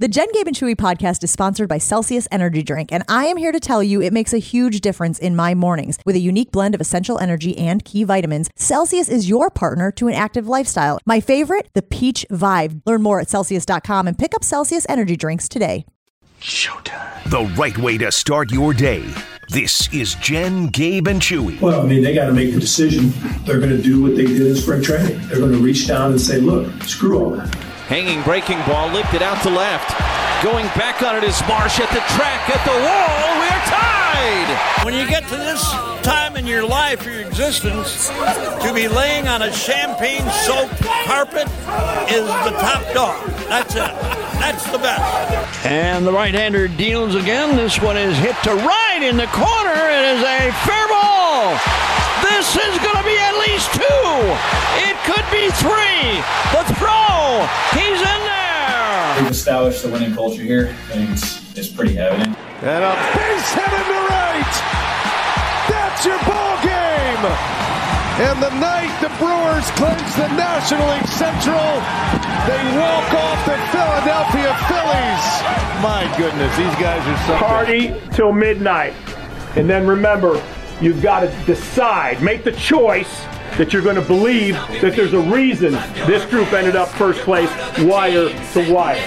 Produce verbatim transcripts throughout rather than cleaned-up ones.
The Jen, Gabe, and Chewy podcast is sponsored by Celsius Energy Drink, and I am here to tell you it makes a huge difference in my mornings. With a unique blend of essential energy and key vitamins, Celsius is your partner to an active lifestyle. My favorite, the Peach Vibe. Learn more at Celsius dot com and pick up Celsius Energy Drinks today. Showtime. The right way to start your day. This is Jen, Gabe, and Chewy. Well, I mean, they got to make the decision. They're going to do what they did in spring training. They're going to reach down and say, look, screw all that. Hanging, breaking ball, lifted out to left. Going back on it is Marsh at the track, at the wall. We are tied! When you get to this time in your life, your existence, to be laying on a champagne-soaked carpet is the top dog. That's it. That's the best. And the right-hander deals again. This one is hit to right in the corner. It is a fair ball. This is going to be at least two. It could be three. The throw. He's in there. We've established the winning culture here. I think it's, it's pretty evident. And a base hit into right. That's your ball game. And the night the Brewers clinch the National League Central, they walk off the Philadelphia Phillies. My goodness, these guys are something. Party till midnight. And then remember, you've got to decide, make the choice that you're going to believe that there's a reason this group ended up first place, wire to wire.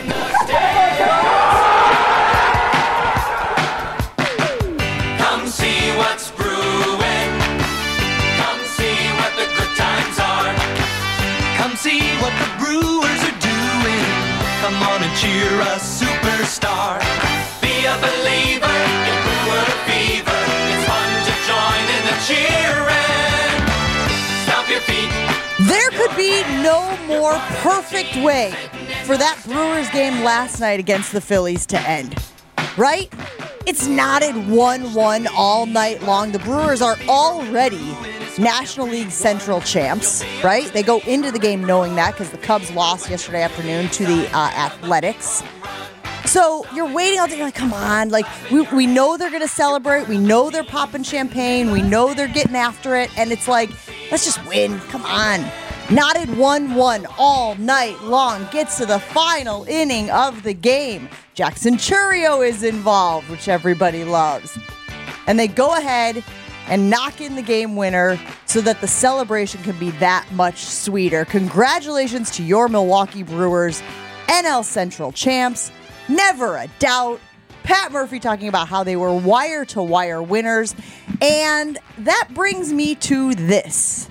Come see what's brewing. Come see what the good times are. Come see what the Brewers are doing. Come on and cheer a superstar. Be a believer in Brewer fever. It's fun to join in the cheering. Stomp your feet. There could be no more perfect way for that Brewers game last night against the Phillies to end, right? It's knotted one one all night long. The Brewers are already National League Central champs, right? They go into the game knowing that because the Cubs lost yesterday afternoon to the uh, Athletics. So you're waiting all day, you're like, come on. Like, we, we know they're going to celebrate. We know they're popping champagne. We know they're getting after it. And it's like, let's just win. Come on. Knotted one one all night long. Gets to the final inning of the game. Jackson Chourio is involved, which everybody loves. And they go ahead and knock in the game winner so that the celebration can be that much sweeter. Congratulations to your Milwaukee Brewers, N L Central champs. Never a doubt. Pat Murphy talking about how they were wire-to-wire winners. And that brings me to this.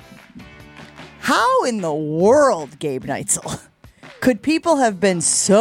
How in the world, Gabe Neitzel, could people have been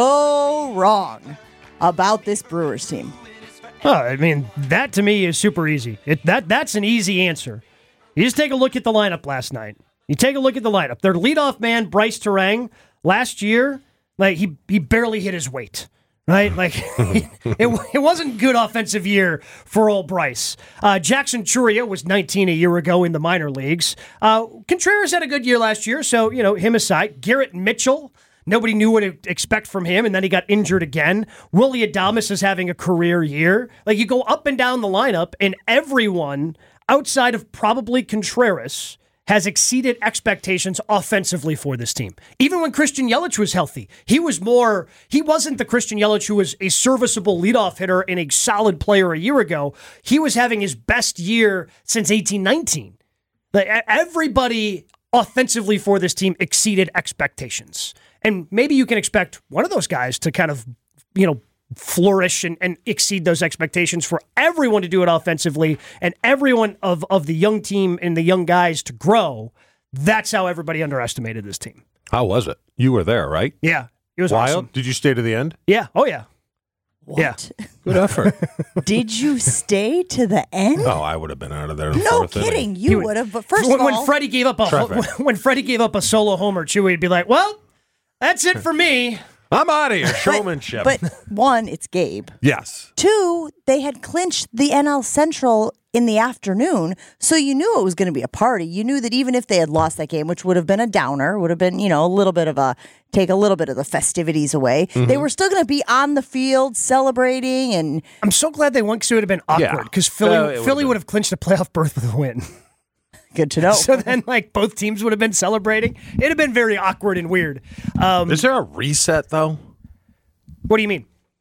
so wrong about this Brewers team? Oh, I mean, that to me is super easy. It, that That's an easy answer. You just take a look at the lineup last night. You take a look at the lineup. Their leadoff man, Bryce Terang, last year, like he he barely hit his weight. Right? Like, it, it wasn't a good offensive year for old Bryce. Uh, Jackson Chourio was nineteen a year ago in the minor leagues. Uh, Contreras had a good year last year, so, you know, him aside. Garrett Mitchell, nobody knew what to expect from him, and then he got injured again. Willy Adames is having a career year. Like, you go up and down the lineup, and everyone outside of probably Contreras has exceeded expectations offensively for this team. Even when Christian Yelich was healthy, he was more, he wasn't the Christian Yelich who was a serviceable leadoff hitter and a solid player a year ago. He was having his best year since eighteen nineteen. Like, everybody offensively for this team exceeded expectations. And maybe you can expect one of those guys to kind of, you know, flourish and, and exceed those expectations for everyone to do it offensively and everyone of, of the young team and the young guys to grow. That's how everybody underestimated this team. How was it? You were there, right? Yeah. It was Wild? awesome. Did you stay to the end? Yeah. Oh, yeah. What? Yeah. Good effort. Did you stay to the end? Oh, I would have been out of there. In the No fourth kidding. inning. You would have. But first when, of all, when Freddie gave up a Traffic. when Freddie gave up a solo homer, Chewy would be like, "Well, that's it for me. I'm out of here." Showmanship. But, but one, it's Gabe. Yes. Two, they had clinched the N L Central in the afternoon, so you knew it was going to be a party. You knew that even if they had lost that game, which would have been a downer, would have been, you know, a little bit of a, take a little bit of the festivities away, mm-hmm. they were still going to be on the field celebrating. And I'm so glad they won because it would have been awkward because Yeah. Philly, Uh, Philly been- would have clinched a playoff berth with a win. Good to know. So then, like, both teams would have been celebrating. It'd have been very awkward and weird. Um, Is there a reset, though? what do you mean?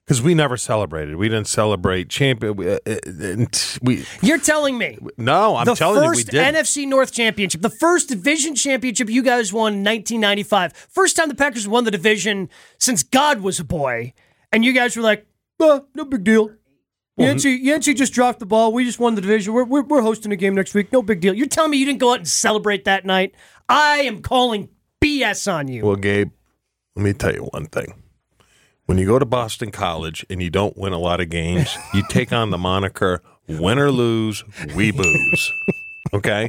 Because we never celebrated. We didn't celebrate champion. We, uh, uh, we You're telling me. No, I'm the telling you we first did. N F C North championship, the first division championship you guys won in nineteen ninety-five. First time the Packers won the division since God was a boy. And you guys were like, oh, no big deal. Well, Yancey, Yancey just dropped the ball. We just won the division. We're, we're, we're hosting a game next week. No big deal. You're telling me you didn't go out and celebrate that night? I am calling B S on you. Well, Gabe, let me tell you one thing. When you go to Boston College and you don't win a lot of games, you take on the moniker win or lose, we booze. Okay?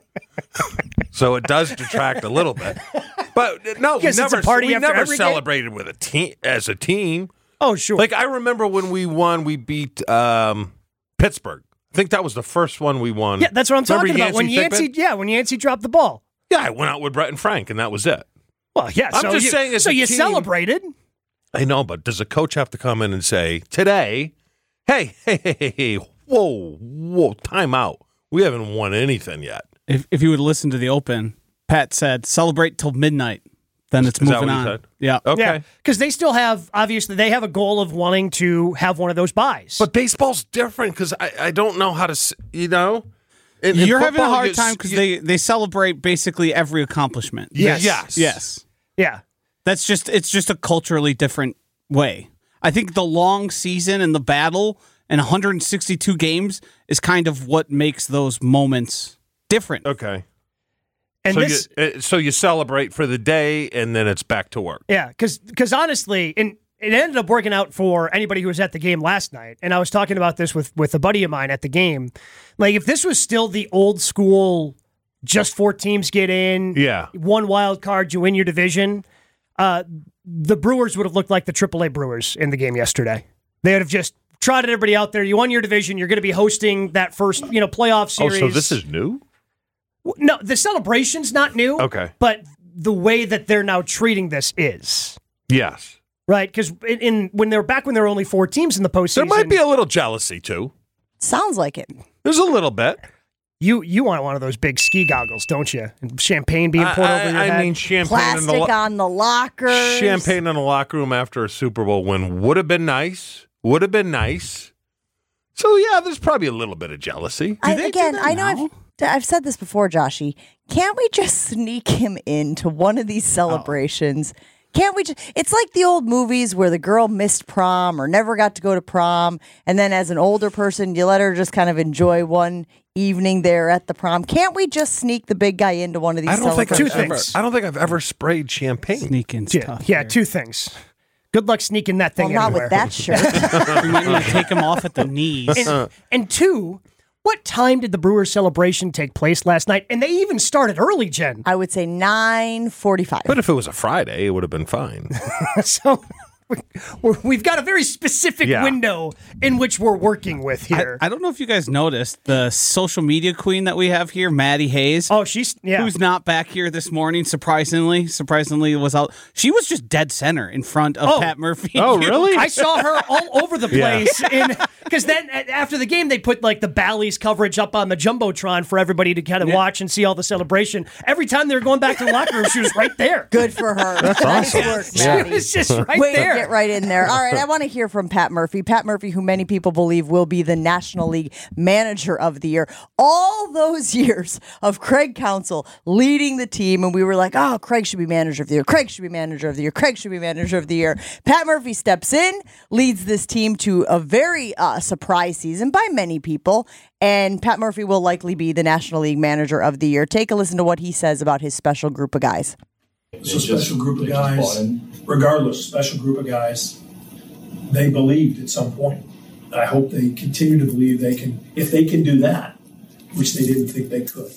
So it does detract a little bit. But no, we Guess it's never, a party we after never every game? celebrated with a team as a team. Oh, sure. Like I remember when we won, we beat um, Pittsburgh. I think that was the first one we won. Yeah, that's what I'm Remember talking about. When Yancey, Thigpen? yeah, when Yancey dropped the ball. Yeah, I went out with Brett and Frank, and that was it. Well, yeah. I'm so just you, saying as So a you team- celebrated. I know, but does a coach have to come in and say, today, hey, hey, hey, hey, hey, whoa, whoa, time out. We haven't won anything yet. If if you would listen to the open, Pat said, celebrate till midnight. Then it's Is that moving what he on. said? Yeah. Okay. Yeah, because they still have, obviously, they have a goal of wanting to have one of those buys. But baseball's different because I, I don't know how to, s- you know. In- in You're having a football, hard you- time because you- they, they celebrate basically every accomplishment. Yes. Yes. Yes. Yeah. That's just it's just a culturally different way. I think the long season and the battle and one hundred sixty-two games is kind of what makes those moments different. Okay. And so, this, you, uh, so you celebrate for the day and then it's back to work. yeah, because honestly, and it ended up working out for anybody who was at the game last night. And I was talking about this with, with a buddy of mine at the game. Like, if this was still the old school, just four teams get in, Yeah. one wild card, you win your division, uh, the Brewers would have looked like the triple A Brewers in the game yesterday. They would have just trotted everybody out there. You won your division. You're going to be hosting that first, you know, playoff series. Oh, so this is new? No, the celebration's not new. Okay. But the way that they're now treating this is. Yes. Right? Because in, in when they were back when there were only four teams in the postseason. There might be a little jealousy, too. Sounds like it. There's a little bit. You you want one of those big ski goggles, don't you? And champagne being poured I, over your I head. mean, champagne in the Plastic lo- on the lockers. champagne in the locker room after a Super Bowl win would have been nice. Would have been nice. So yeah, there's probably a little bit of jealousy. I, again, I know I've, I've said this before, Joshy. Can't we just sneak him into one of these celebrations? Oh. Can't we just? It's like the old movies where the girl missed prom or never got to go to prom, and then as an older person, you let her just kind of enjoy one evening there at the prom. Can't we just sneak the big guy into one of these? I don't think I've Two ever, things. I don't think I've ever sprayed champagne. Sneaking's yeah, tough. yeah here. two things. Good luck sneaking that thing Well, not anywhere. with that shirt. You might want to take him off at the knees. And, and two, what time did the Brewers celebration take place last night? And they even started early, Jen. I would say nine forty-five. But if it was a Friday, it would have been fine. So we're, we've got a very specific Yeah. window in which we're working with I, here. I don't know if you guys noticed the social media queen that we have here, Maddie Hayes. oh, she's yeah. Who's not back here this morning, surprisingly. Surprisingly was out. She was just dead center in front of Oh. Pat Murphy. Oh, really? I saw her all over the Yeah. place. Because then a- after the game, they put like the Bally's coverage up on the Jumbotron for everybody to kind of watch and see all the celebration. Every time they were going back to the locker room, she was right there. Good for her. That's nice awesome. work, She Maddie. was just right Way there. to get right in there. All right, I want to hear from Pat Murphy. Pat Murphy, who many people believe will be the National League Manager of the Year. All those years of Craig Counsell leading the team, and we were like, oh, Craig should be Manager of the Year. Craig should be Manager of the Year. Craig should be Manager of the Year. Pat Murphy steps in, leads this team to a very uh, surprise season by many people, and Pat Murphy will likely be the National League Manager of the Year. Take a listen to what he says about his special group of guys. It's a special group of guys, regardless, special group of guys. They believed at some point. I hope they continue to believe they can, if they can do that, which they didn't think they could.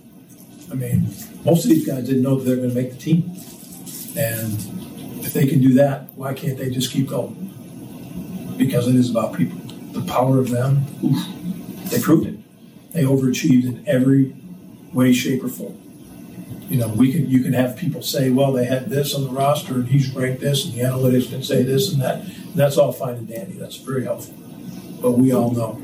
I mean, most of these guys didn't know that they're going to make the team. And if they can do that, why can't they just keep going? Because it is about people. The power of them, oof, they proved it. They overachieved in every way, shape, or form. You know, we can you can have people say, well, they had this on the roster and he's ranked this and the analytics can say this and that. And that's all fine and dandy. That's very helpful. But we all know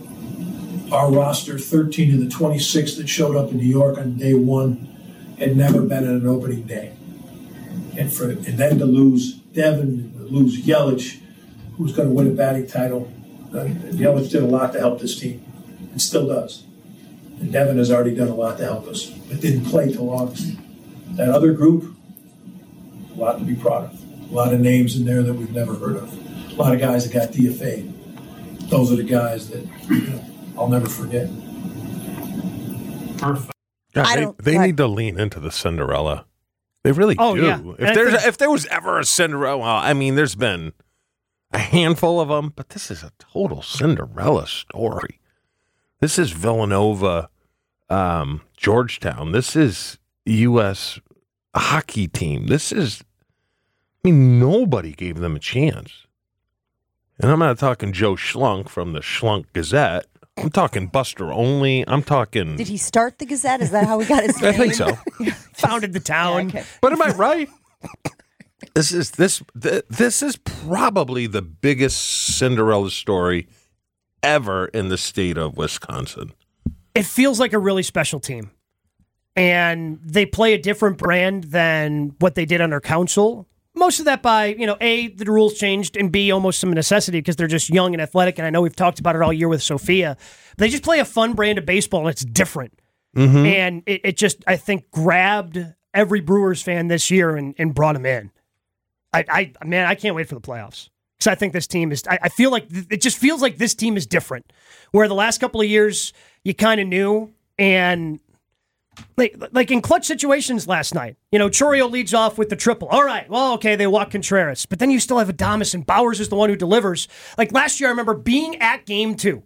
our roster, thirteen of the twenty-six that showed up in New York on day one, had never been at an opening day. And for and then to lose Devin, to lose Yelich, who's going to win a batting title. Uh, Yelich did a lot to help this team, and still does. And Devin has already done a lot to help us, but didn't play till August. That other group, a lot to be proud of. A lot of names in there that we've never heard of. A lot of guys that got D F A'd. Those are the guys that, you know, I'll never forget. Perfect. God, they they need to lean into the Cinderella. They really Oh, do. yeah. If And I there's think- if there was ever a Cinderella, well, I mean, there's been a handful of them, but this is a total Cinderella story. This is Villanova, um, Georgetown. This is U S hockey team. This is, I mean, nobody gave them a chance. And I'm not talking Joe Schlunk from the Schlunk Gazette. I'm talking Buster Olney. I'm talking. Did he start the Gazette? Is that how we got his name? I think so. Founded the town. Yeah, okay. But am I right? This is this th- this is probably the biggest Cinderella story ever in the state of Wisconsin. It feels like a really special team. And they play a different brand than what they did under Council. Most of that by, you know, A, the rules changed, and B, almost some necessity because they're just young and athletic. And I know we've talked about it all year with Sophia. They just play a fun brand of baseball, and it's different. Mm-hmm. And it, it just, I think, grabbed every Brewers fan this year and, and brought them in. I, I, man, I can't wait for the playoffs. Because I think this team is, I, I feel like, th- it just feels like this team is different. Where the last couple of years, you kind of knew, and like, like in clutch situations last night, you know, Chorio leads off with the triple. All right, well, okay, they walk Contreras. But then you still have Adames, and Bowers is the one who delivers. Like last year, I remember being at game two,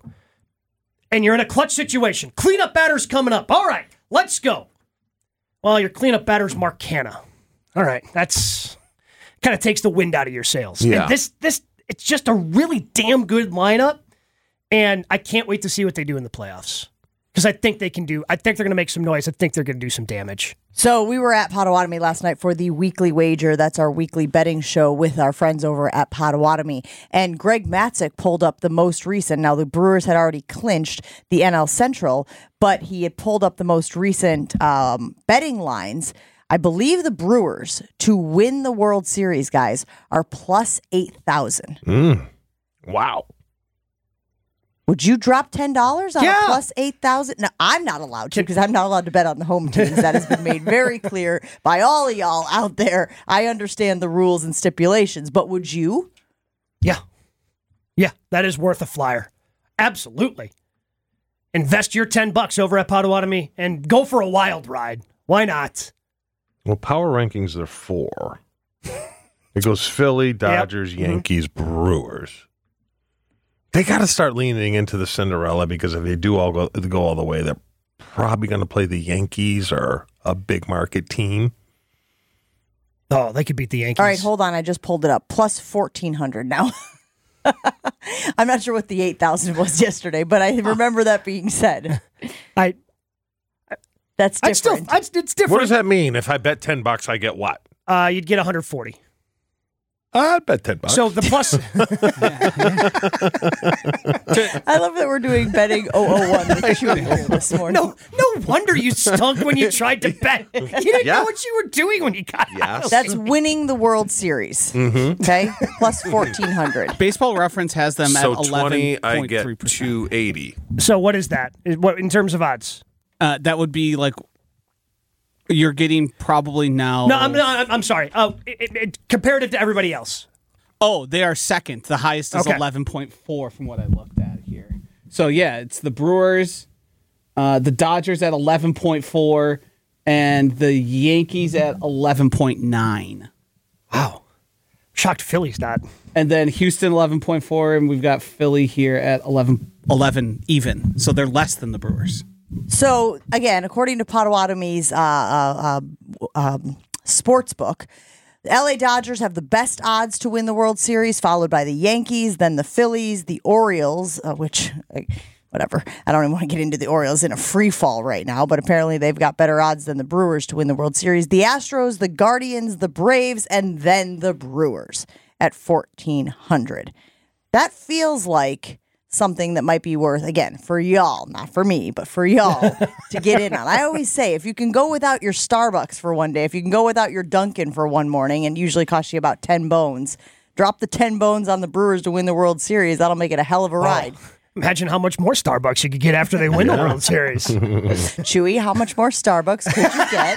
and you're in a clutch situation. Cleanup batter's coming up. All right, let's go. Well, your cleanup batter's Mark Canha. All right, that's kind of takes the wind out of your sails. Yeah. And this, this, it's just a really damn good lineup, and I can't wait to see what they do in the playoffs. Because I think they can do, I think they're going to make some noise. I think they're going to do some damage. So we were at Potawatomi last night for the Weekly Wager. That's our weekly betting show with our friends over at Potawatomi. And Greg Matzik pulled up the most recent. Now, the Brewers had already clinched the N L Central, but he had pulled up the most recent um, betting lines. I believe the Brewers, to win the World Series, guys, are plus eight thousand. Mm. Wow. Would you drop ten dollars on Yeah. a plus eight thousand? No, I'm not allowed to because I'm not allowed to bet on the home teams. That has been made very clear by all of y'all out there. I understand the rules and stipulations, but would you? Yeah. Yeah, that is worth a flyer. Absolutely. Invest your ten bucks over at Potawatomi and go for a wild ride. Why not? Well, power rankings are four. It goes Philly, Dodgers, Yep. Yankees, Brewers. They got to start leaning into the Cinderella because if they do all go, go all the way, they're probably going to play the Yankees or a big market team. Oh, they could beat the Yankees. All right, hold on. I just pulled it up. Plus fourteen hundred now. I'm not sure what the eight thousand was yesterday, but I remember that being said. I. That's I'd still, different. I'd, it's different. What does that mean? If I bet ten bucks, I get what? Uh, you'd get one hundred forty. I'd bet ten bucks. So the plus. I love that we're doing betting oh oh one with Chewy here this morning. No, no wonder you stunk when you tried to bet. You didn't Yeah. know what you were doing when you got out. That's winning the World Series. Mm-hmm. Okay? Plus fourteen hundred. Baseball Reference has them so at twenty, eleven I point three get percent. two eighty. So what is that? Is- What in terms of odds? Uh, that would be like you're getting probably now. No, I'm not, I'm sorry. Oh, it, it, it, comparative to everybody else. Oh, they are second. The highest is Okay. eleven point four from what I looked at here. So yeah, it's the Brewers, uh, the Dodgers at eleven point four, and the Yankees at eleven point nine. Wow. Shocked Philly's not. And then Houston eleven point four, and we've got Philly here at eleven, eleven even. So they're less than the Brewers. So, again, according to Potawatomi's uh, uh, uh, um, sports book, the L A Dodgers have the best odds to win the World Series, followed by the Yankees, then the Phillies, the Orioles, uh, which, uh, whatever. I don't even want to get into the Orioles in a free fall right now, but apparently they've got better odds than the Brewers to win the World Series. The Astros, the Guardians, the Braves, and then the Brewers at fourteen hundred. That feels like something that might be worth, again, for y'all, not for me, but for y'all to get in on. I always say, if you can go without your Starbucks for one day, if you can go without your Dunkin' for one morning, and usually costs you about ten bones, Drop the ten bones on the Brewers to win the World Series. That'll make it a hell of a ride. Oh, imagine how much more Starbucks you could get after they win Yeah. the World Series. Chewy, how much more Starbucks could you get?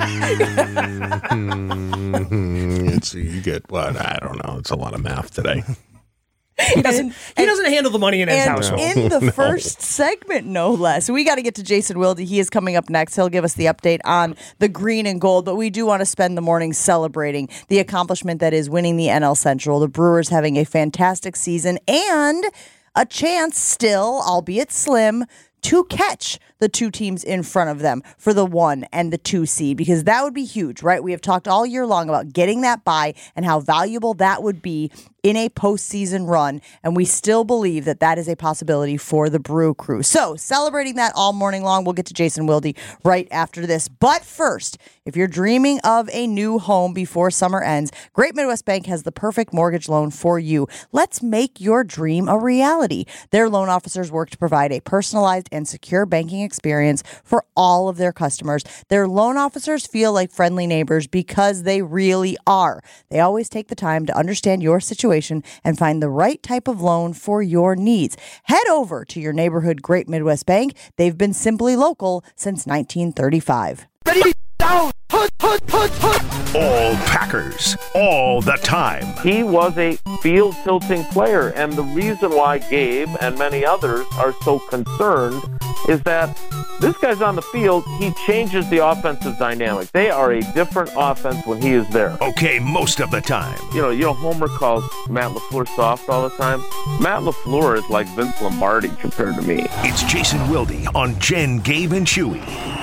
Mm-hmm. It's, you get what? I don't know. It's a lot of math today. He doesn't, he doesn't handle the money in his And household. in the No. first segment, no less. We got to get to Jason Wilde. He is coming up next. He'll give us the update on the green and gold, but we do want to spend the morning celebrating the accomplishment that is winning the N L Central. The Brewers having a fantastic season and a chance still, albeit slim, to catch the two teams in front of them for the one and the two seed, because that would be huge, right? We have talked all year long about getting that bye and how valuable that would be in a postseason run, and we still believe that that is a possibility for the Brew Crew. So, celebrating that all morning long. We'll get to Jason Wilde right after this. But first, if you're dreaming of a new home before summer ends, Great Midwest Bank has the perfect mortgage loan for you. Let's make your dream a reality. Their loan officers work to provide a personalized and secure banking experience for all of their customers. Their loan officers feel like friendly neighbors because they really are. They always take the time to understand your situation and find the right type of loan for your needs. Head over to your neighborhood Great Midwest Bank. They've been simply local since nineteen thirty-five. Ready, down, put, put, put, put. All Packers, all the time. He was a field tilting player, and the reason why Gabe and many others are so concerned is that this guy's on the field, he changes the offensive dynamic. They are a different offense when he is there. Okay, most of the time. You know, you know, Homer calls Matt LaFleur soft all the time. Matt LaFleur is like Vince Lombardi compared to me. It's Jason Wilde on Jen, Gabe, and Chewy.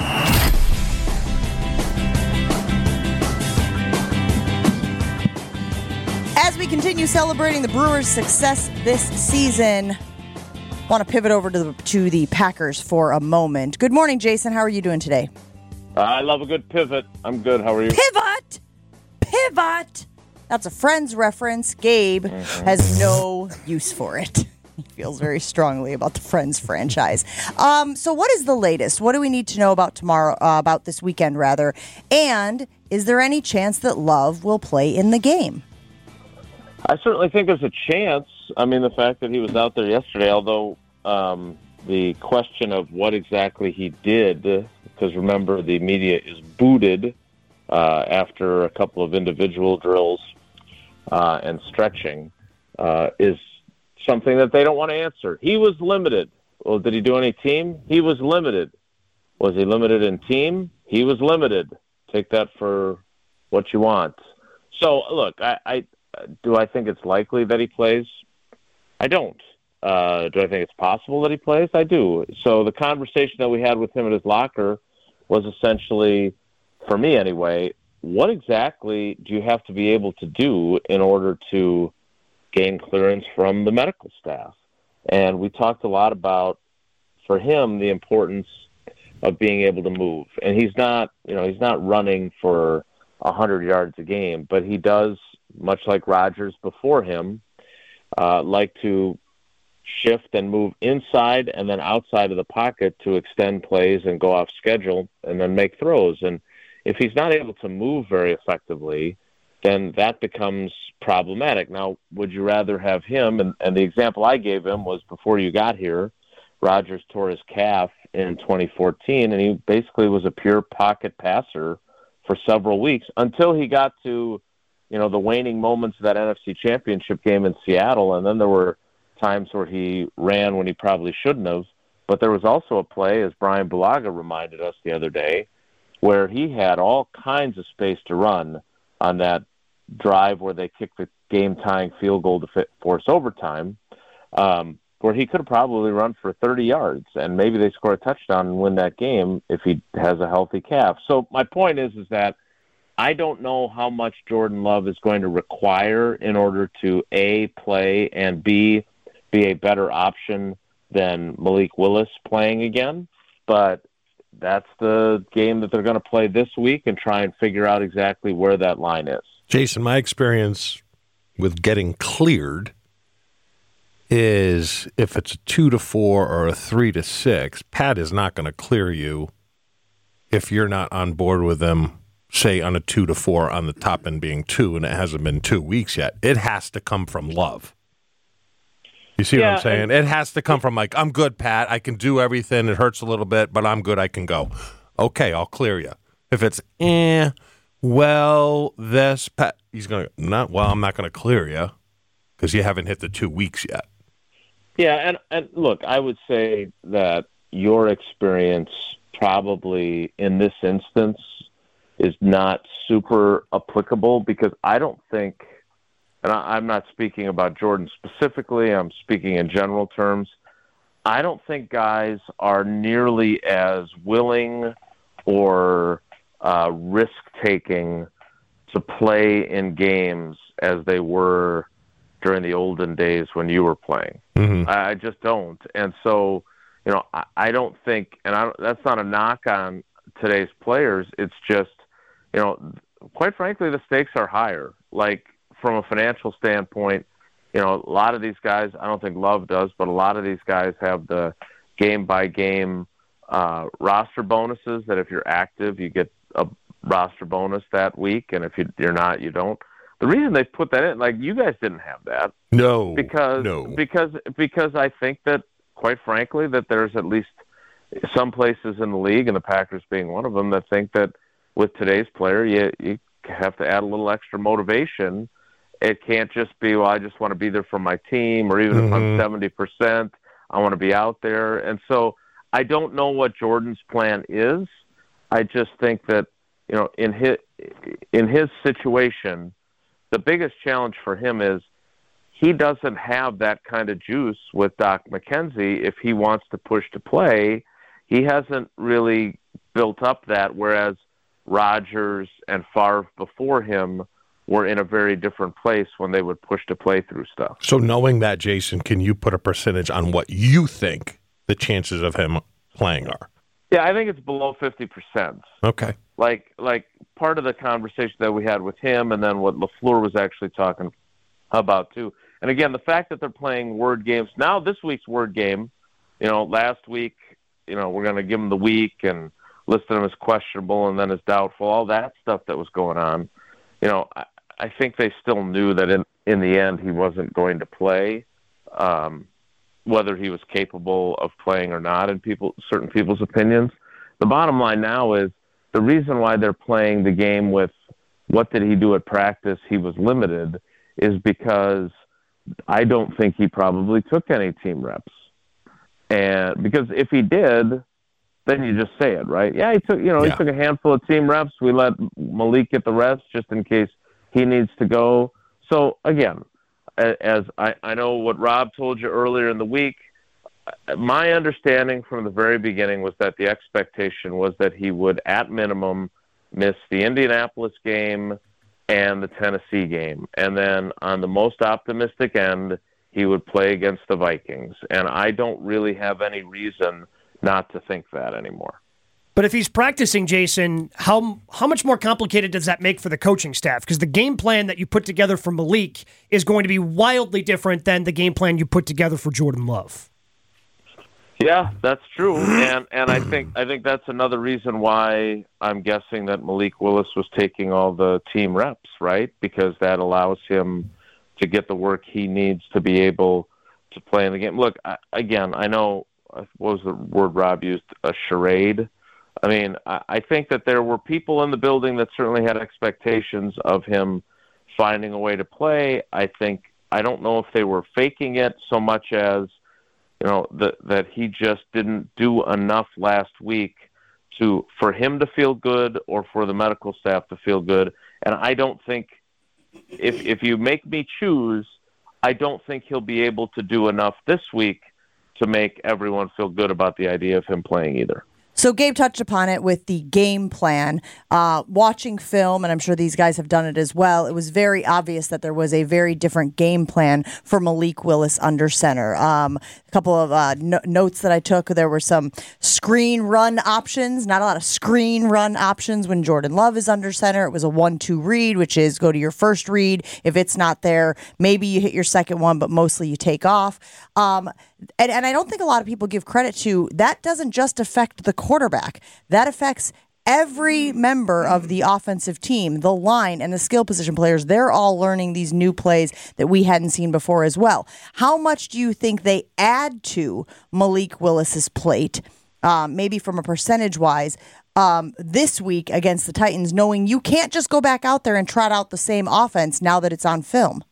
As we continue celebrating the Brewers' success this season, want to pivot over to the, to the Packers for a moment. Good morning, Jason. How are you doing today? I love a good pivot. I'm good. How are you? Pivot! Pivot! That's a Friends reference. Gabe mm-hmm. has no use for it. He feels very strongly about the Friends franchise. Um, so what is the latest? What do we need to know about tomorrow, uh, about this weekend, rather? And is there any chance that Love will play in the game? I certainly think there's a chance. I mean, the fact that he was out there yesterday, although um, the question of what exactly he did, because remember, the media is booted uh, after a couple of individual drills uh, and stretching, uh, is something that they don't want to answer. He was limited. Well, did he do any team? He was limited. Was he limited in team? He was limited. Take that for what you want. So, look, I... I do I think it's likely that he plays? I don't. Uh, do I think it's possible that he plays? I do. So the conversation that we had with him at his locker was essentially, for me anyway, what exactly do you have to be able to do in order to gain clearance from the medical staff? And we talked a lot about, for him, the importance of being able to move. And he's not, you know, he's not running for one hundred yards a game, but he does, much like Rodgers before him, uh, like to shift and move inside and then outside of the pocket to extend plays and go off schedule and then make throws. And if he's not able to move very effectively, then that becomes problematic. Now, would you rather have him, and, and the example I gave him was before you got here, Rodgers tore his calf in twenty fourteen, and he basically was a pure pocket passer for several weeks until he got to, you know, the waning moments of that N F C Championship game in Seattle, and then there were times where he ran when he probably shouldn't have. But there was also a play, as Brian Bulaga reminded us the other day, where he had all kinds of space to run on that drive where they kicked the game-tying field goal to force overtime, um, where he could have probably run for thirty yards, and maybe they score a touchdown and win that game if he has a healthy calf. So my point is, is that I don't know how much Jordan Love is going to require in order to, A, play, and B, be a better option than Malik Willis playing again. But that's the game that they're going to play this week and try and figure out exactly where that line is. Jason, my experience with getting cleared is if it's a two to four or a three to six, Pat is not going to clear you if you're not on board with them say on a two to four on the top end being two, and it hasn't been two weeks yet. It has to come from love. You see Yeah, what I'm saying? and- It has to come from like, I'm good, Pat. I can do everything. It hurts a little bit, but I'm good. I can go. Okay, I'll clear you. If it's, eh, well, this, Pat, he's going to, not, well, I'm not going to clear you because you haven't hit the two weeks yet. Yeah, and, and look, I would say that your experience probably in this instance is not super applicable because I don't think, and I, I'm not speaking about Jordan specifically, I'm speaking in general terms, I don't think guys are nearly as willing or uh, risk-taking to play in games as they were during the olden days when you were playing. Mm-hmm. I, I just don't. And so, you know, I, I don't think, and I don't, that's not a knock on today's players. It's just, you know, quite frankly, the stakes are higher. Like, from a financial standpoint, you know, a lot of these guys, I don't think Love does, but a lot of these guys have the game-by-game uh, roster bonuses that if you're active, you get a roster bonus that week, and if you, you're not, you don't. The reason they put that in, like, you guys didn't have that. No, because no. because because I think that, quite frankly, that there's at least some places in the league, and the Packers being one of them, that think that with today's player, you you have to add a little extra motivation. It can't just be, well, I just want to be there for my team, or even Mm-hmm. if I'm seventy percent, I want to be out there. And so I don't know what Jordan's plan is. I just think that, you know, in his in his situation, the biggest challenge for him is he doesn't have that kind of juice with Doc McKenzie if he wants to push to play. He hasn't really built up that, whereas Rodgers and Favre before him were in a very different place when they would push to play through stuff. So knowing that, Jason, can you put a percentage on what you think the chances of him playing are? Yeah, I think it's below fifty percent. Okay. Like, like part of the conversation that we had with him, and then what LaFleur was actually talking about too. And again, the fact that they're playing word games now, this week's word game, you know, last week, you know, we're going to give him the week and list him as questionable and then as doubtful, all that stuff that was going on. You know, I, I think they still knew that in, in the end he wasn't going to play, um, whether he was capable of playing or not in people, certain people's opinions. The bottom line now is the reason why they're playing the game with what did he do at practice, he was limited, is because I don't think he probably took any team reps. And because if he did, then you just say it, right? Yeah, he took, you know, Yeah. he took a handful of team reps. We let Malik get the rest just in case he needs to go. So again, as I, I know what Rob told you earlier in the week, my understanding from the very beginning was that the expectation was that he would, at minimum, miss the Indianapolis game and the Tennessee game. And then on the most optimistic end, he would play against the Vikings. And I don't really have any reason not to think that anymore. But if he's practicing, Jason, how how much more complicated does that make for the coaching staff? Because the game plan that you put together for Malik is going to be wildly different than the game plan you put together for Jordan Love. Yeah, that's true, and and I think I think that's another reason why I'm guessing that Malik Willis was taking all the team reps, right? Because that allows him to get the work he needs to be able to play in the game. Look, I, again, I know what was the word Rob used, a charade. I mean, I, I think that there were people in the building that certainly had expectations of him finding a way to play. I think I don't know if they were faking it so much as, you know, that that he just didn't do enough last week to for him to feel good or for the medical staff to feel good. And I don't think if if you make me choose, I don't think he'll be able to do enough this week to make everyone feel good about the idea of him playing either. So Gabe touched upon it with the game plan. Uh, watching film, and I'm sure these guys have done it as well, it was very obvious that there was a very different game plan for Malik Willis under center. Um, a couple of uh, no- notes that I took, there were some screen run options, not a lot of screen run options when Jordan Love is under center. It was a one two read, which is go to your first read. If it's not there, maybe you hit your second one, but mostly you take off. Um, and, and I don't think a lot of people give credit to that. Doesn't just affect the quarterback. That affects every member of the offensive team, the line and the skill position players, they're all learning these new plays that we hadn't seen before as well. How much do you think they add to Malik Willis's plate, um, maybe from a percentage-wise, um, this week against the Titans, knowing you can't just go back out there and trot out the same offense now that it's on film?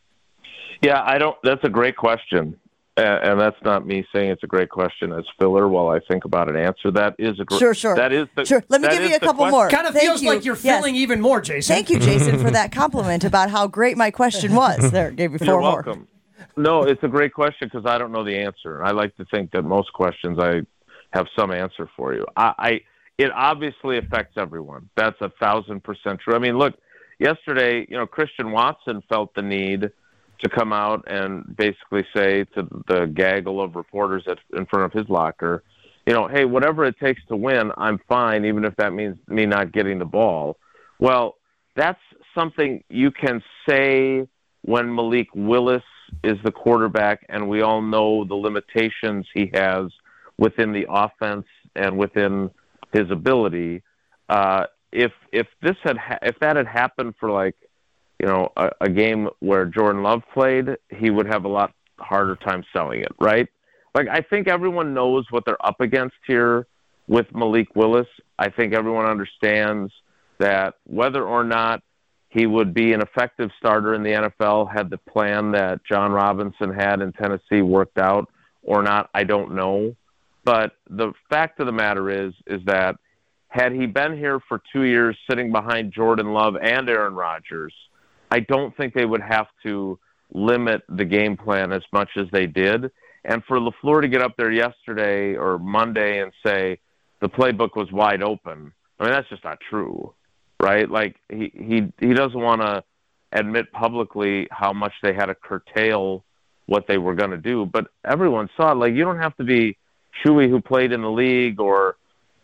Yeah, I don't. That's a great question. And that's not me saying it's a great question as filler while I think about an answer. That is a great Sure, sure. That is the, sure. Let me give you a couple more. Kind of Thank feels you. like you're Yes. filling even more, Jason. Thank you, Jason, for that compliment about how great my question was. There, gave you four You're more. welcome. No, it's a great question because I don't know the answer. I like to think that most questions I have some answer for you. I, I it obviously affects everyone. That's a thousand percent true. I mean, look, yesterday, you know, Christian Watson felt the need to come out and basically say to the gaggle of reporters at, in front of his locker, you know, hey, whatever it takes to win, I'm fine, even if that means me not getting the ball. Well, that's something you can say when Malik Willis is the quarterback, and we all know the limitations he has within the offense and within his ability. Uh, if if this had ha- if that had happened for like, you know, a, a game where Jordan Love played, he would have a lot harder time selling it, right? Like, I think everyone knows what they're up against here with Malik Willis. I think everyone understands that whether or not he would be an effective starter in the N F L had the plan that John Robinson had in Tennessee worked out or not, I don't know. But the fact of the matter is, is that had he been here for two years sitting behind Jordan Love and Aaron Rodgers, I don't think they would have to limit the game plan as much as they did. And for LaFleur to get up there yesterday or Monday and say the playbook was wide open, I mean, that's just not true, right? Like, he, he, he doesn't want to admit publicly how much they had to curtail what they were going to do. But everyone saw it. Like, you don't have to be Chewy, who played in the league, or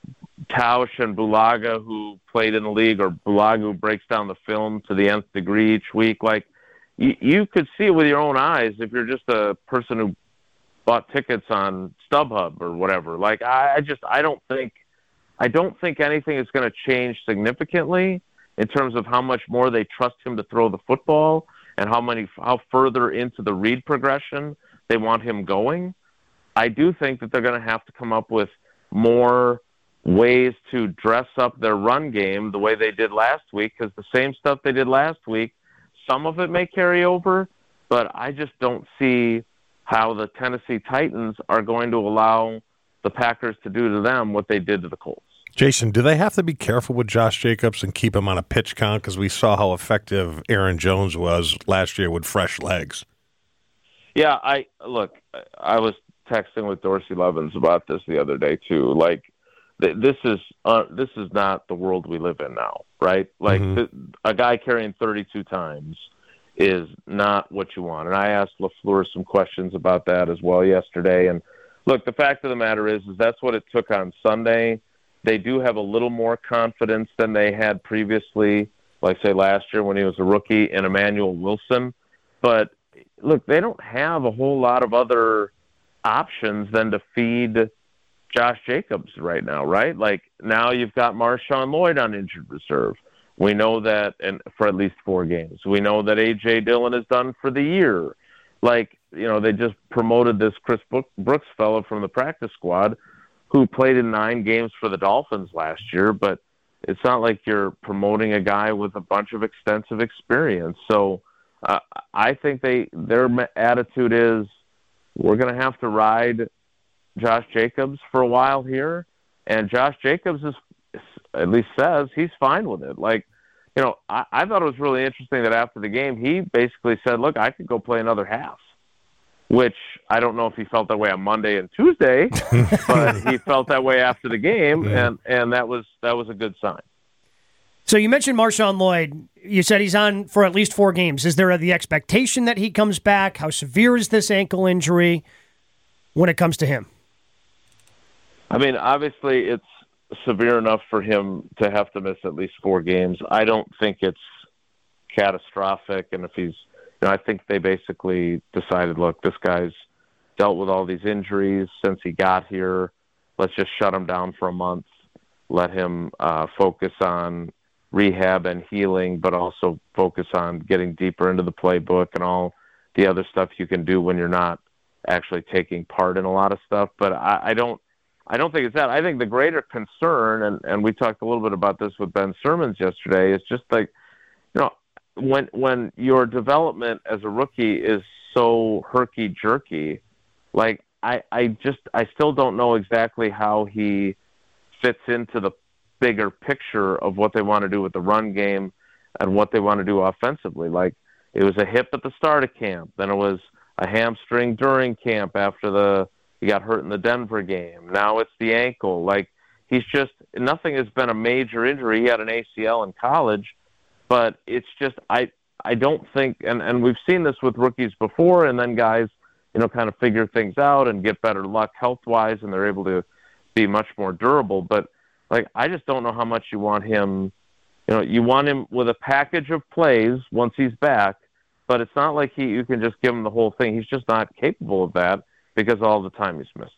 Tausch and Bulaga, who played in the league, or Bulaga, who breaks down the film to the nth degree each week. Like, you, you could see it with your own eyes if you're just a person who bought tickets on StubHub or whatever. Like, I, I just, I don't think, I don't think anything is going to change significantly in terms of how much more they trust him to throw the football and how many, how further into the read progression they want him going. I do think that they're going to have to come up with more ways to dress up their run game the way they did last week, because the same stuff they did last week, some of it may carry over, but I just don't see how the Tennessee Titans are going to allow the Packers to do to them what they did to the Colts. Jason, do they have to be careful with Josh Jacobs and keep him on a pitch count? Because we saw how effective Aaron Jones was last year with fresh legs. Yeah, I look, I was texting with Dorsey Levens about this the other day too. Like, th- this is uh, this is not the world we live in now, right? Like, mm-hmm. th- a guy carrying thirty-two times is not what you want. And I asked LaFleur some questions about that as well yesterday. And look, the fact of the matter is, is that's what it took on Sunday. They do have a little more confidence than they had previously, like, say, last year when he was a rookie, in Emmanuel Wilson. But, look, they don't have a whole lot of other options than to feed Josh Jacobs right now, right? Like, now you've got Marshawn Lloyd on injured reserve. We know that, and for at least four games. We know that A J. Dillon is done for the year. Like, you know, they just promoted this Chris Brooks fellow from the practice squad who played in nine games for the Dolphins last year, but it's not like you're promoting a guy with a bunch of extensive experience. So uh, I think they their attitude is, we're going to have to ride Josh Jacobs for a while here, and Josh Jacobs is, at least says, he's fine with it. Like, you know, I, I thought it was really interesting that after the game, he basically said, look, I could go play another half. Which I don't know if he felt that way on Monday and Tuesday, but he felt that way after the game, and, and that was that was a good sign. So you mentioned Marshawn Lloyd. You said he's on for at least four games. Is there the expectation that he comes back? How severe is this ankle injury when it comes to him? I mean, obviously it's severe enough for him to have to miss at least four games. I don't think it's catastrophic, and if he's You know, I think they basically decided, look, this guy's dealt with all these injuries since he got here. Let's just shut him down for a month. let him uh, focus on rehab and healing, but also focus on getting deeper into the playbook and all the other stuff you can do when you're not actually taking part in a lot of stuff. But I, I don't, I don't think it's that. I think the greater concern, and, and we talked a little bit about this with Ben Simmons yesterday, is just like, you know, when when your development as a rookie is so herky jerky, like I, I just I still don't know exactly how he fits into the bigger picture of what they want to do with the run game and what they want to do offensively. Like, it was a hip at the start of camp, then it was a hamstring during camp after the he got hurt in the Denver game. Now it's the ankle. Like, he's just, nothing has been a major injury. He had an A C L in college, but it's just, I I don't think, and, and we've seen this with rookies before, and then guys, you know, kind of figure things out and get better luck health-wise, and they're able to be much more durable. But, like, I just don't know how much you want him, you know, you want him with a package of plays once he's back, but it's not like he you can just give him the whole thing. He's just not capable of that because of all the time he's missed.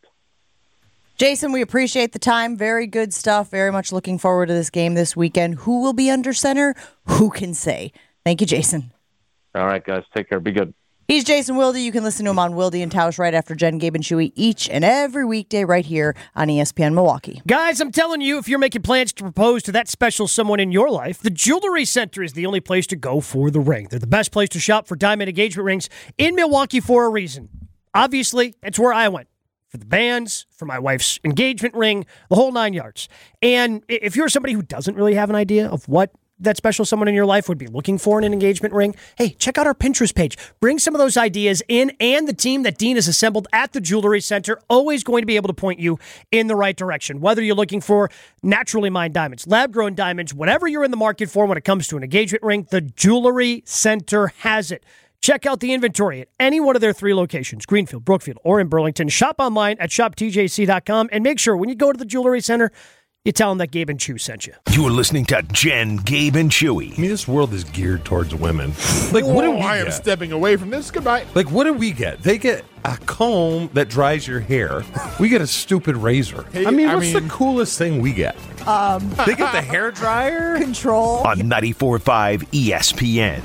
Jason, we appreciate the time. Very good stuff. Very much looking forward to this game this weekend. Who will be under center? Who can say? Thank you, Jason. All right, guys. Take care. Be good. He's Jason Wilde. You can listen to him on Wilde and Tausch right after Jen, Gabe, and Chewy each and every weekday right here on E S P N Milwaukee. Guys, I'm telling you, if you're making plans to propose to that special someone in your life, the Jewelry Center is the only place to go for the ring. They're the best place to shop for diamond engagement rings in Milwaukee for a reason. Obviously, that's where I went. For the bands, for my wife's engagement ring, the whole nine yards. And if you're somebody who doesn't really have an idea of what that special someone in your life would be looking for in an engagement ring, hey, check out our Pinterest page. Bring some of those ideas in, and the team that Dean has assembled at the Jewelry Center, always going to be able to point you in the right direction. Whether you're looking for naturally mined diamonds, lab-grown diamonds, whatever you're in the market for when it comes to an engagement ring, the Jewelry Center has it. Check out the inventory at any one of their three locations, Greenfield, Brookfield, or in Burlington. Shop online at shop T J C dot com, and make sure when you go to the Jewelry Center, you tell them that Gabe and Chew sent you. You're listening to Jen, Gabe, and Chewy. I mean, this world is geared towards women. Like, what do we I get? am stepping away from this. Goodbye. Like, what do we get? They get a comb that dries your hair. We get a stupid razor. Hey, I mean, I what's mean- the coolest thing we get? Um, They get the hair dryer? Control. On ninety-four point five E S P N.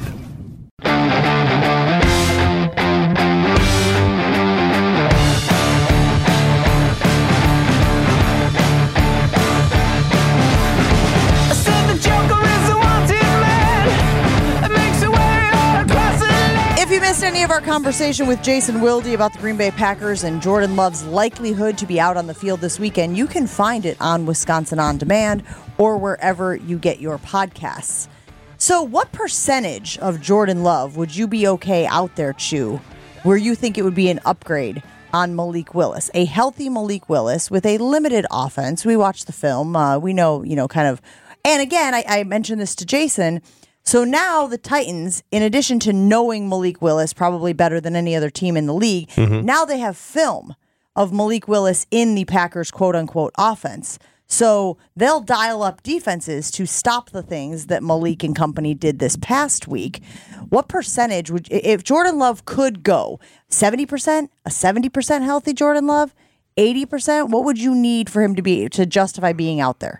If you missed any of our conversation with Jason Wilde about the Green Bay Packers and Jordan Love's likelihood to be out on the field this weekend, you can find it on Wisconsin On Demand or wherever you get your podcasts. So what percentage of Jordan Love would you be okay out there, Chew, where you think it would be an upgrade on Malik Willis? A healthy Malik Willis with a limited offense. We watched the film. Uh, we know, you know, kind of. And again, I, I mentioned this to Jason. So now the Titans, in addition to knowing Malik Willis probably better than any other team in the league, Mhm. now they have film of Malik Willis in the Packers' quote-unquote offense. So they'll dial up defenses to stop the things that Malik and company did this past week. What percentage would, if Jordan Love could go, seventy percent, a seventy percent healthy Jordan Love, eighty percent, what would you need for him to be to justify being out there?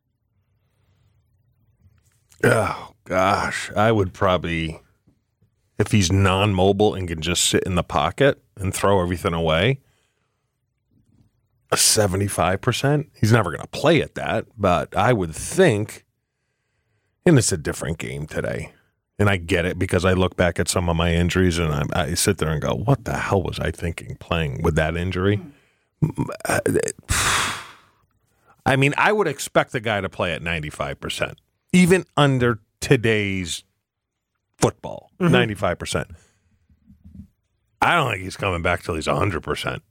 Oh, gosh. I would probably, if he's non-mobile and can just sit in the pocket and throw everything away, a seventy-five percent. He's never going to play at that, but I would think, and it's a different game today, and I get it because I look back at some of my injuries and I, I sit there and go, what the hell was I thinking playing with that injury? I mean, I would expect the guy to play at ninety-five percent. Even under today's football, Mm-hmm. ninety-five percent. I don't think he's coming back till he's one hundred percent.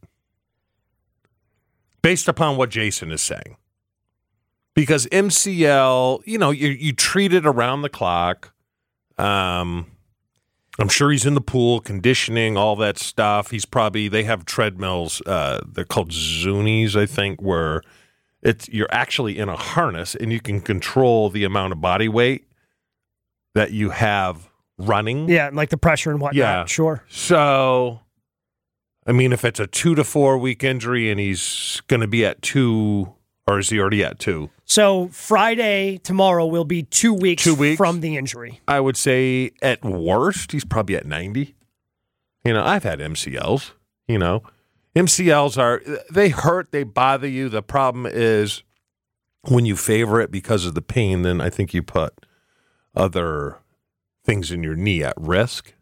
Based upon what Jason is saying. Because M C L, you know, you, you treat it around the clock. Um, I'm sure he's in the pool, conditioning, all that stuff. He's probably, they have treadmills, uh, they're called Zunies, I think, where it's you're actually in a harness and you can control the amount of body weight that you have running. Yeah, and like the pressure and whatnot. Yeah. Sure. So, I mean, if it's a two to four week injury and he's going to be at two Or is he already at two? So Friday, tomorrow, will be two weeks, two weeks from the injury. I would say at worst, he's probably at ninety. You know, I've had M C Ls, you know. M C Ls are, they hurt, they bother you. The problem is when you favor it because of the pain, then I think you put other things in your knee at risk.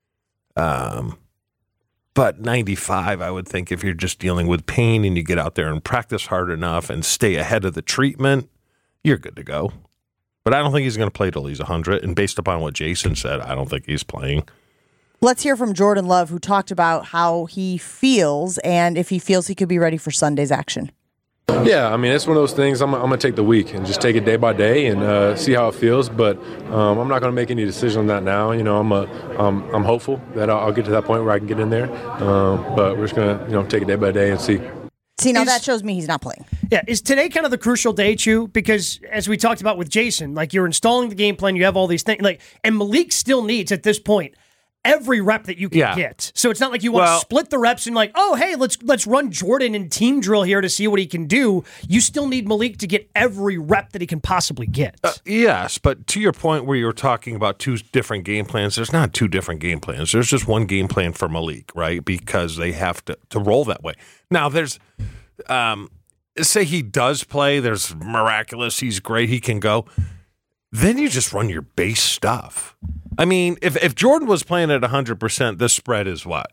Um, but ninety-five, I would think if you're just dealing with pain and you get out there and practice hard enough and stay ahead of the treatment, you're good to go. But I don't think he's going to play till he's one hundred. And based upon what Jason said, I don't think he's playing. Let's hear from Jordan Love, who talked about how he feels and if he feels he could be ready for Sunday's action. Yeah, I mean, it's one of those things. I'm, I'm going to take the week and just take it day by day and uh, see how it feels. But um, I'm not going to make any decision on that now. You know, I'm a, um, I'm hopeful that I'll, I'll get to that point where I can get in there. Um, but we're just going to, you know, take it day by day and see. See, now Is- that shows me he's not playing. Yeah, is today kind of the crucial day, Chew? Because as we talked about with Jason, like you're installing the game plan, you have all these things, like, and Malik still needs at this point every rep that you can Yeah. get. So it's not like you want Well- to split the reps and like, oh, hey, let's let's run Jordan in team drill here to see what he can do. You still need Malik to get every rep that he can possibly get. Uh, yes, but to your point where you were talking about two different game plans, there's not two different game plans. There's just one game plan for Malik, right? Because they have to, to roll that way. Now, there's, um, say he does play, there's miraculous, he's great, he can go. Then you just run your base stuff. I mean, if, if Jordan was playing at one hundred percent, this spread is what?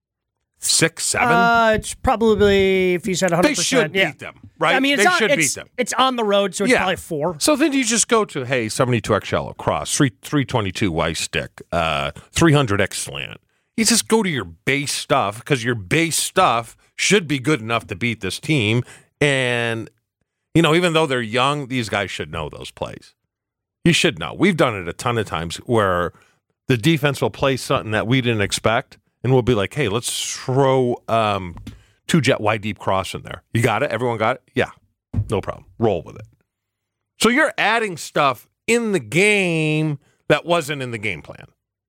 Six, seven? Uh, it's probably, if he's at one hundred percent. They should yeah. beat them, right? I mean, it's They on, should it's, beat them. It's on the road, so it's Yeah. probably four. So then you just go to, hey, seventy-two X shallow cross, three, three twenty-two Y stick, uh, three hundred X slant. You just go to your base stuff because your base stuff should be good enough to beat this team. And, you know, even though they're young, these guys should know those plays. You should know. We've done it a ton of times where the defense will play something that we didn't expect, and we'll be like, hey, let's throw um, two jet wide deep cross in there. You got it? Everyone got it? Yeah. No problem. Roll with it. So you're adding stuff in the game that wasn't in the game plan.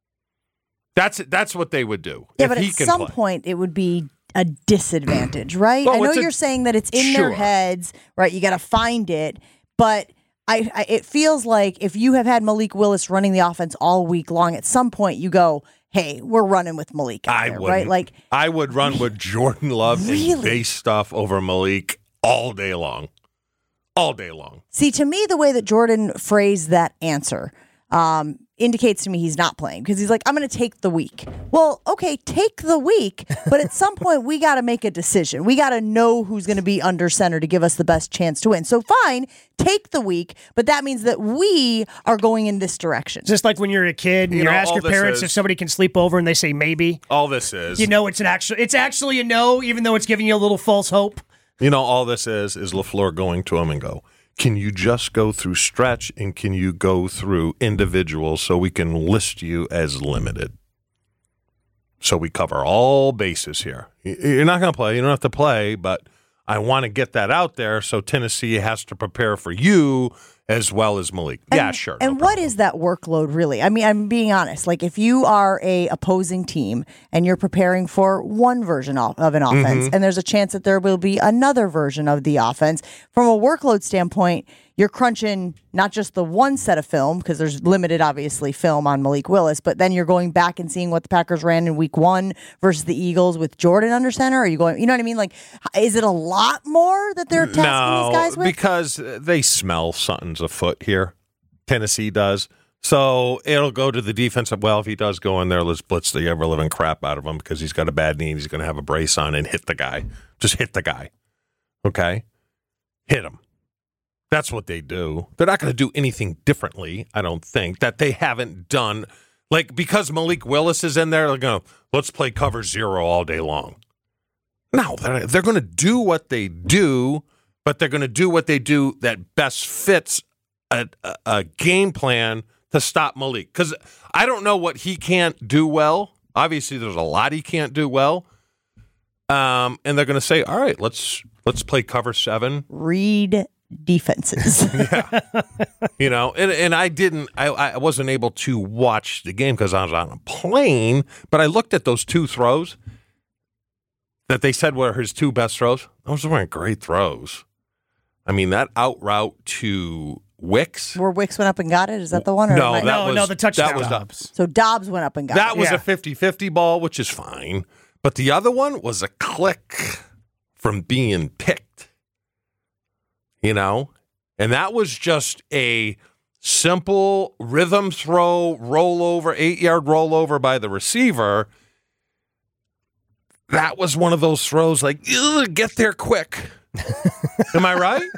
That's that's what they would do. Yeah, if but he at can some play. point it would be a disadvantage, right? Well, I know it's a- you're saying that it's in Sure. their heads, right? You got to find it, but I, I it feels like if you have had Malik Willis running the offense all week long, at some point you go, "Hey, we're running with Malik out I there," would right? Like, I would run with Jordan Love Really? and base stuff over Malik all day long. All day long. see, to me, the way that Jordan phrased that answer um, indicates to me he's not playing because he's like, I'm going to take the week. Well, okay, take the week, but at some point we got to make a decision. We got to know who's going to be under center to give us the best chance to win. So fine, take the week, but that means that we are going in this direction. Just like when you're a kid and You you, know, ask all your this parents is- if somebody can sleep over and they say maybe. All this is. You know it's an actual it's actually a no, even though it's giving you a little false hope. You know, all this is is LaFleur going to him and go, can you just go through stretch and can you go through individuals so we can list you as limited? So we cover all bases here. Y- You're not going to play. You don't have to play, but I want to get that out there so Tennessee has to prepare for you as well as Malik. yeah, sure. And what is that workload really? I mean, I'm being honest. Like, if you are a opposing team and you're preparing for one version of, of an offense, Mhm. and there's a chance that there will be another version of the offense, from a workload standpoint, you're crunching not just the one set of film, because there's limited, obviously, film on Malik Willis, but then you're going back and seeing what the Packers ran in week one versus the Eagles with Jordan under center. Are you going, you know what I mean? Like, is it a lot more that they're tasking no, these guys with? because they smell something's afoot here. Tennessee does. So it'll go to the defensive. Well, if he does go in there, let's blitz the ever living crap out of him because he's got a bad knee and he's going to have a brace on and hit the guy. Just hit the guy. Okay? Hit him. That's what they do. They're not going to do anything differently, I don't think, that they haven't done. Like, because Malik Willis is in there, they're going to, let's play cover zero all day long. No, they're, they're going to do what they do, but they're going to do what they do that best fits a, a, a game plan to stop Malik. Because I don't know what he can't do well. Obviously, there's a lot he can't do well. Um, and they're going to say, all right, let's let's play cover seven. Read defenses. yeah. You know, and, and I didn't, I, I wasn't able to watch the game because I was on a plane, but I looked at those two throws that they said were his two best throws. Those weren't great throws. I mean, that out route to Wicks. Where Wicks went up and got it? Is that the one? Or No, am I- that was, no, the touchdown. That was Dobbs. So Dobbs went up and got That it. was Yeah. a fifty-fifty ball, which is fine. But the other one was a click from being picked. You know? And that was just a simple rhythm throw, rollover, eight-yard rollover by the receiver. That was one of those throws like, "Ugh, get there quick." Am I right?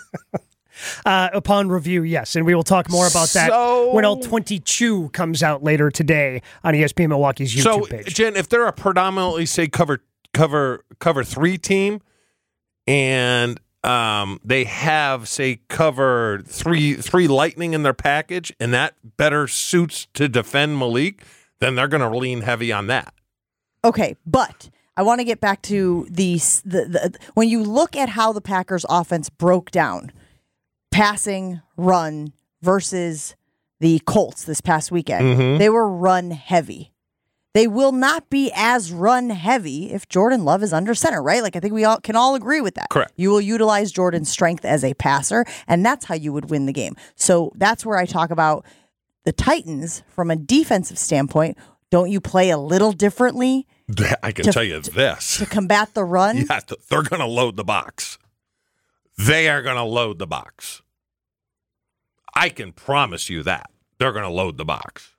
Uh, upon review, yes. And we will talk more about that So- when L twenty-two comes out later today on E S P N Milwaukee's YouTube so, page. Jen, if they're a predominantly, say, cover cover cover three team, and um, they have, say, cover three three lightning in their package, and that better suits to defend Malik, then they're going to lean heavy on that. Okay, but I want to get back to the, the, the when you look at how the Packers offense broke down, passing, run versus the Colts this past weekend. Mhm. They were run heavy. They will not be as run heavy if Jordan Love is under center, right? Like I think we all can all agree with that. Correct. You will utilize Jordan's strength as a passer, and that's how you would win the game. So that's where I talk about the Titans from a defensive standpoint. Don't you play a little differently I can To- tell you this. to combat the run? Yeah, th- they're going to load the box. They are going to load the box. I can promise you that. They're going to load the box.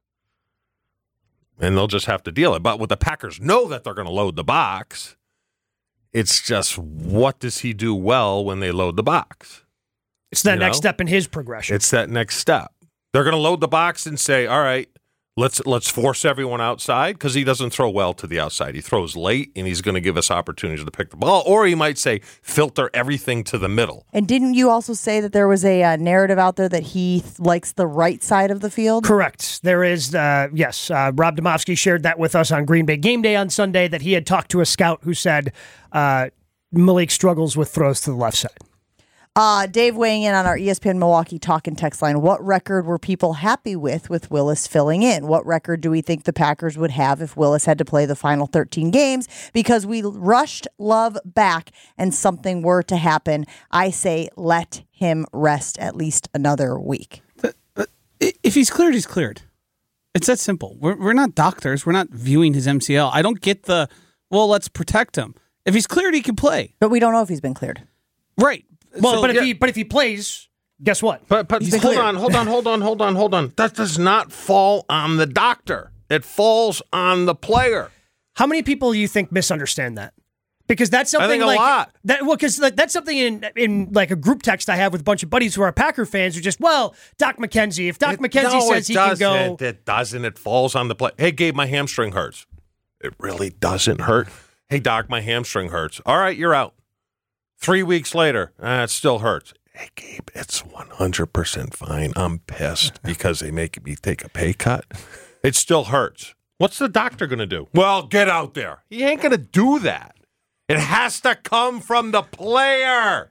And they'll just have to deal it. But with the Packers know that they're going to load the box, it's just what does he do well when they load the box? It's that You next know? step in his progression. It's that next step. They're going to load the box and say, all right, let's let's force everyone outside because he doesn't throw well to the outside. He throws late, and he's going to give us opportunities to pick the ball. Or he might say, filter everything to the middle. And didn't you also say that there was a uh, narrative out there that he th- likes the right side of the field? Correct. There is, uh, yes. Uh, Rob Domofsky shared that with us on Green Bay Game Day on Sunday that he had talked to a scout who said uh, Malik struggles with throws to the left side. Uh, Dave weighing in on our E S P N Milwaukee talk and text line. What record were people happy with with Willis filling in? What record do we think the Packers would have if Willis had to play the final thirteen games? Because we rushed Love back and something were to happen. I say let him rest at least another week. If he's cleared, he's cleared. It's that simple. We're, we're not doctors. We're not viewing his M C L. I don't get the, well, let's protect him. If he's cleared, he can play. But we don't know if he's been cleared. Right. Well, So- but if Yeah. he but if he plays, guess what? But but He's been hold cleared. on, hold on, hold on, hold on, hold on. That does not fall on the doctor. It falls on the player. How many people do you think misunderstand that? Because that's something think a like lot. that. Well, because like, that's something in in like a group text I have with a bunch of buddies who are Packer fans who just, well, Doc McKenzie. If Doc McKenzie No, says it he can doesn't. go, It doesn't. It falls on the play. Hey, Gabe, my hamstring hurts. It really doesn't hurt. Hey, Doc, my hamstring hurts. All right, you're out. Three weeks later, eh, it still hurts. Hey, Gabe, it's one hundred percent fine. I'm pissed because they make me take a pay cut. It still hurts. What's the doctor going to do? Well, get out there. He ain't going to do that. It has to come from the player.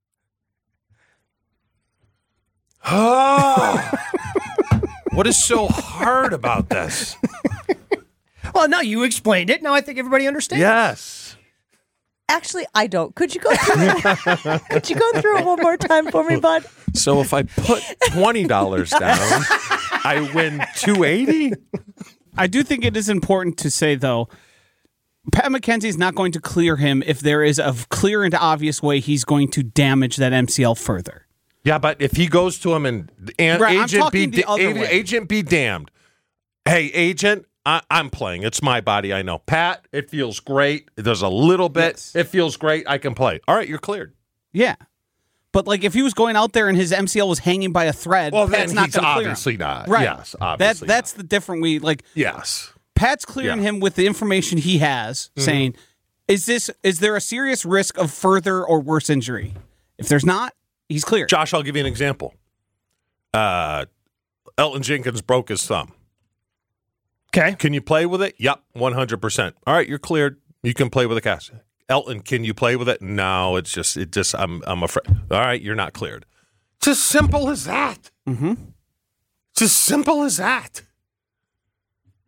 Oh. What is so hard about this? well, no, you explained it. Now I think everybody understands. Yes. Actually, I don't. Could you go through it? Could you go through it one more time for me, bud? So if I put twenty dollars down, I win two hundred eighty dollars? I do think it is important to say, though, Pat McKenzie is not going to clear him if there is a clear and obvious way he's going to damage that M C L further. Yeah, but if he goes to him and, and Right, I'm agent talking be the other da- way. agent be damned. Hey, agent, I, I'm playing. It's my body. I know. Pat, it feels great. There's a little bit. Yes. It feels great. I can play. All right, you're cleared. Yeah. But like if he was going out there and his M C L was hanging by a thread, Well, Pat's then not he's gonna clear him. obviously not. Right. Yes, That, obviously that's the different we like. Yes. Pat's clearing Yeah. him with the information he has, Mhm. saying, "Is this is there a serious risk of further or worse injury? If there's not, he's clear." Josh, I'll give you an example. Uh, Elton Jenkins broke his thumb. Okay. Can you play with it? Yep, one hundred percent. All right, you're cleared. You can play with a cast. Elton, can you play with it? No, it's just, it just, I'm, I'm afraid. All right, you're not cleared. It's as simple as that. Mm-hmm. It's as simple as that.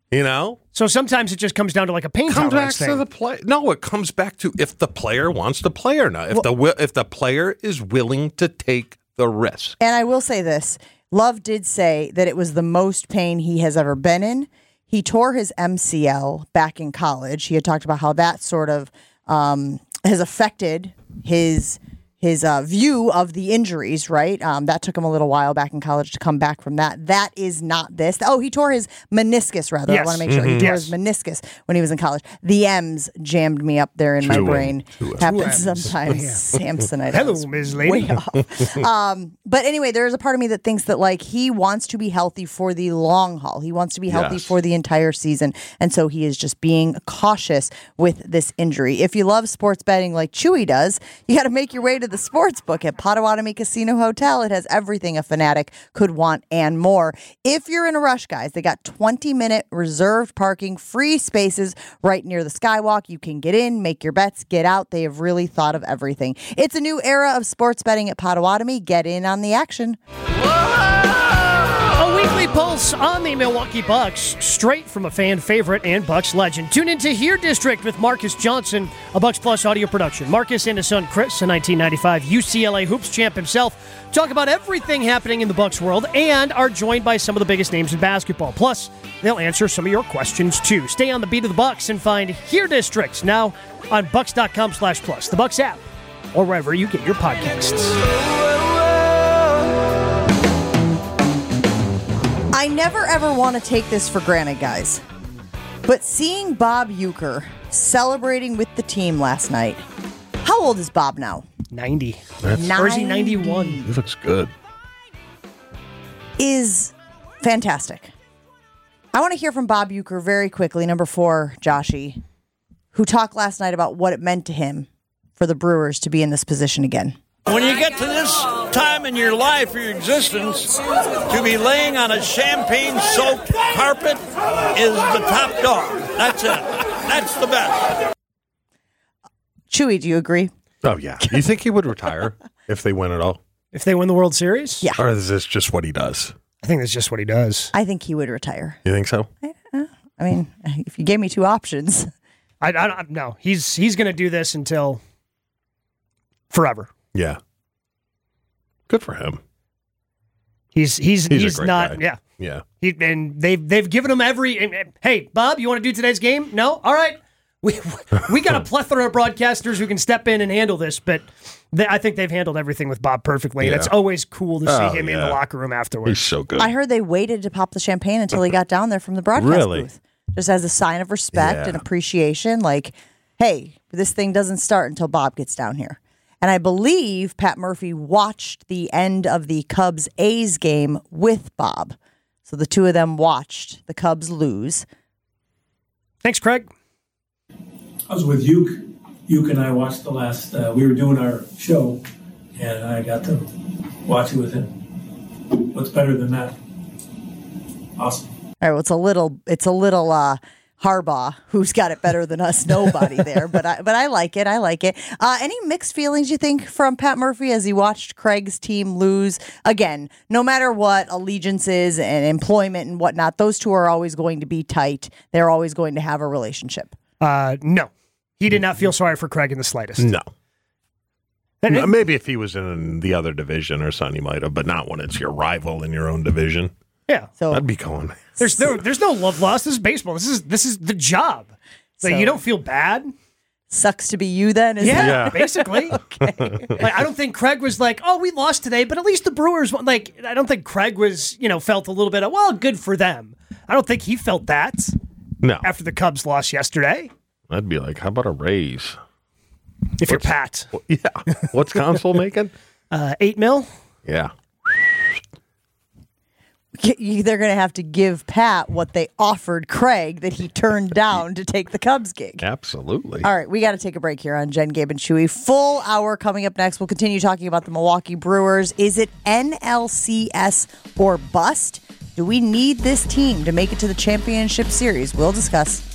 You know? So sometimes it just comes down to like a paint comes back tolerance thing. to the play. No, it comes back to if the player wants to play or not. If well, the if the player is willing to take the risk. And I will say this. Love did say that it was the most pain he has ever been in. He tore his M C L back in college. He had talked about how that sort of um, has affected his his uh, view of the injuries, right? Um, that took him a little while back in college to come back from that. That is not this. Oh, he tore his meniscus, rather. Yes. I want to make sure. Mm-hmm. He tore yes. his meniscus when he was in college. The M's jammed me up there in my Two brain. Two Happens M's. sometimes. Yeah. Samsonite. Hello, Miz Lady. Way off. um, but anyway, there is a part of me that thinks that like he wants to be healthy for the long haul. He wants to be healthy Yes. for the entire season. And so he is just being cautious with this injury. If you love sports betting like Chewy does, you got to make your way to the sports book at Potawatomi Casino Hotel. It has everything a fanatic could want and more. If you're in a rush, guys, they got twenty minute reserved parking, free spaces right near the Skywalk. You can get in, make your bets, get out. They have really thought of everything. It's a new era of sports betting at Potawatomi. Get in on the action. A weekly pulse on the Milwaukee Bucks, straight from a fan favorite and Bucks legend. Tune into Here District with Marcus Johnson, a Bucks Plus audio production. Marcus and his son Chris, a nineteen ninety-five U C L A hoops champ himself, talk about everything happening in the Bucks world and are joined by some of the biggest names in basketball. Plus, they'll answer some of your questions too. Stay on the beat of the Bucks and find Here District now on bucks.com slash plus, the Bucks app, or wherever you get your podcasts. I never ever want to take this for granted, guys. But seeing Bob Uecker celebrating with the team last night, how old is Bob now? ninety. That's, or is he ninety-one? He looks good. Is fantastic. I want to hear from Bob Uecker very quickly, number four, Joshy, who talked last night about what it meant to him for the Brewers to be in this position again. When you get to this time in your life, your existence, to be laying on a champagne-soaked carpet is the top dog. That's it. That's the best. Chewy, do you agree? Oh, yeah. Do you think he would retire if they win it all? If they win the World Series? Yeah. Or is this just what he does? I think that's just what he does. I think he would retire. You think so? I mean, if you gave me two options. I, I, no, he's he's going to do this until forever. Yeah. Good for him. He's he's he's, He's a great not. guy. Yeah. Yeah. He, and they've they've given him every. and, and, hey, Bob, you want to do today's game? No. All right. We we got a plethora of broadcasters who can step in and handle this, but they, I think they've handled everything with Bob perfectly. And Yeah. it's always cool to see Oh, him in yeah. the locker room afterwards. He's so good. I heard they waited to pop the champagne until he got down there from the broadcast Really? booth. Just as a sign of respect Yeah. and appreciation. Like, hey, this thing doesn't start until Bob gets down here. And I believe Pat Murphy watched the end of the Cubs-A's game with Bob. So the two of them watched the Cubs lose. Thanks, Craig. I was with Uke. Uke and I watched the last, uh, we were doing our show, and I got to watch it with him. What's better than that? Awesome. All right, well, it's a little, it's a little uh, Harbaugh, who's got it better than us, nobody there. But I, but I like it. I like it. Uh, any mixed feelings, you think, from Pat Murphy as he watched Craig's team lose? Again, no matter what allegiances and employment and whatnot, those two are always going to be tight. They're always going to have a relationship. Uh, no, he did not feel sorry for Craig in the slightest. No. And No, Maybe if he was in the other division or something, he might have, but not when it's your rival in your own division. Yeah, So I'd be going. there's no there's no love lost. This is baseball. This is this is the job. So, So- you don't feel bad. sucks to be you then. Is Yeah, Yeah. basically. Like, I don't think Craig was like, oh, we lost today, but at least the Brewers won. Like, I don't think Craig was, you know, felt a little bit of, well, good for them. I don't think he felt that No. after the Cubs lost yesterday. I'd be like, how about a raise? If you're Pat. Well, yeah. What's Console making? Uh, eight mil? Yeah. You- They're going to have to give Pat what they offered Craig that he turned down to take the Cubs gig. Absolutely. All right, we got to take a break here on Jen, Gabe, and Chewy. Full hour coming up next. We'll continue talking about the Milwaukee Brewers. Is it N L C S or bust? Do we need this team to make it to the championship series? We'll discuss.